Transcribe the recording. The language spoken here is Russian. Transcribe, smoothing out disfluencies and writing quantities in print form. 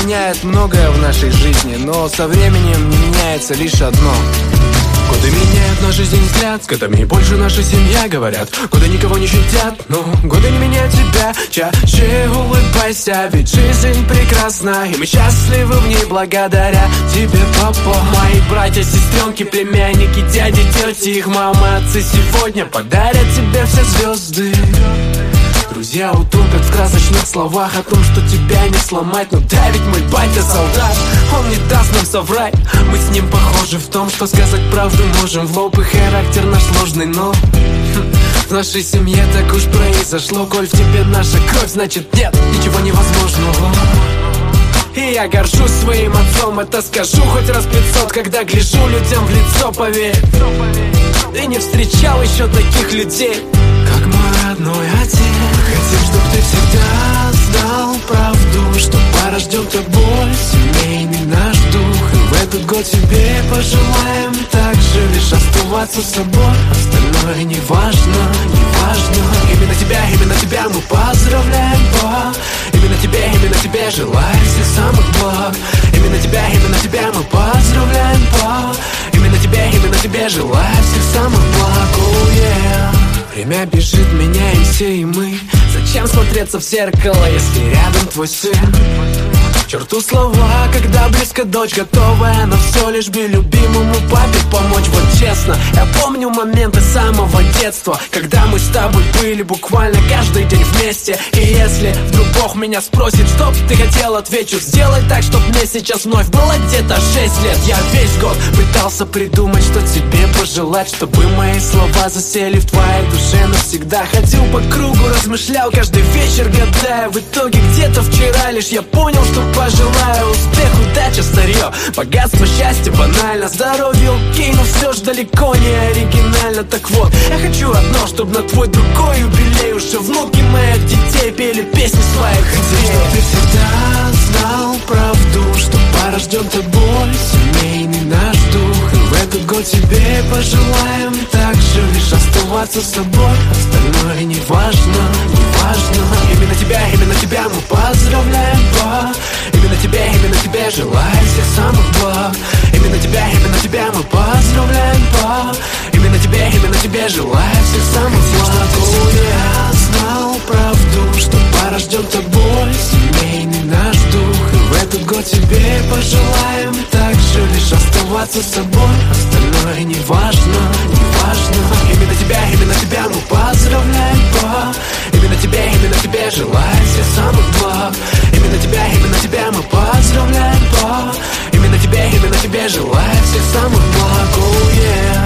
меняет многое в нашей жизни, но со временем не меняется лишь одно. Годы меняют нашу жизнь взгляд, с годами больше наша семья, говорят. Годы никого не щадят, но годы не меняют тебя. Чаще улыбайся, ведь жизнь прекрасна, и мы счастливы в ней благодаря тебе, папа. Мои братья, сестренки, племянники, дяди, тети, их мамы, отцы сегодня подарят тебе все звезды. Друзья утопят в красочных словах о том, что тебя не сломать. Но да, ведь мой батя солдат, он не даст нам соврать. Мы с ним похожи в том, что сказать правду можем в лоб, и характер наш сложный, но в нашей семье так уж произошло. Коль в тебе наша кровь, значит нет ничего невозможного. И я горжусь своим отцом, это скажу хоть раз 500, когда гляжу людям в лицо, поверь. Ты не встречал еще таких людей, как мой родной отец. Хотим, чтоб ты всегда знал правду, что пара ждет тобой семейный наш дух. И в этот год тебе пожелаем также лишь оставаться собой. Остальное не важно, не важно. Именно тебя мы поздравляем, па. Именно тебе желаем всех самых благ. Именно тебя мы поздравляем, па. Именно тебе желаем всех самых благ, oh yeah. Время бежит, меняемся и мы. Зачем смотреться в зеркало, если рядом твой сын? К черту слова, когда близко дочь, готовая на все, лишь бы любимому папе помочь. Вот честно, я помню моменты самого детства, когда мы с тобой были буквально каждый день вместе. И если вдруг Бог меня спросит, что ты хотел, отвечу: сделай так, чтоб мне сейчас вновь было где-то 6 лет. Я весь год пытался придумать, что тебе пожелать, чтобы мои слова засели в твоей душе навсегда. Ходил по кругу, размышлял каждый вечер, гадая. В итоге где-то вчера лишь я понял, что пожелаю успех, удача, старье, богатство, счастье банально, здоровье окей, но все ж далеко не оригинально. Так вот, я хочу одно, чтобы на твой другой юбилей уже внуки моих детей пели песни своих идей. Хотим, чтоб ты всегда знал правду, что пара ждет тобой семейный наш дух. И в этот год тебе пожелаем также лишь оставаться собой. Остальное не важно, не важно. Именно тебя мы поздравляем, па. Именно тебе желаем всех самых благ. Именно тебя мы поздравляем, па. Именно тебе желаем всех самых благ, oh yeah. Знал правду, что пара ждет тобой семейный наш дух. И в этот год тебе пожелаем также лишь оставаться собой. Остальное не важно, не важно. Именно тебя мы поздравляем, па. Именно тебе желаем всех самых благ. Именно тебя мы поздравляем, па. Именно тебе желаем всех самых благ, oh yeah.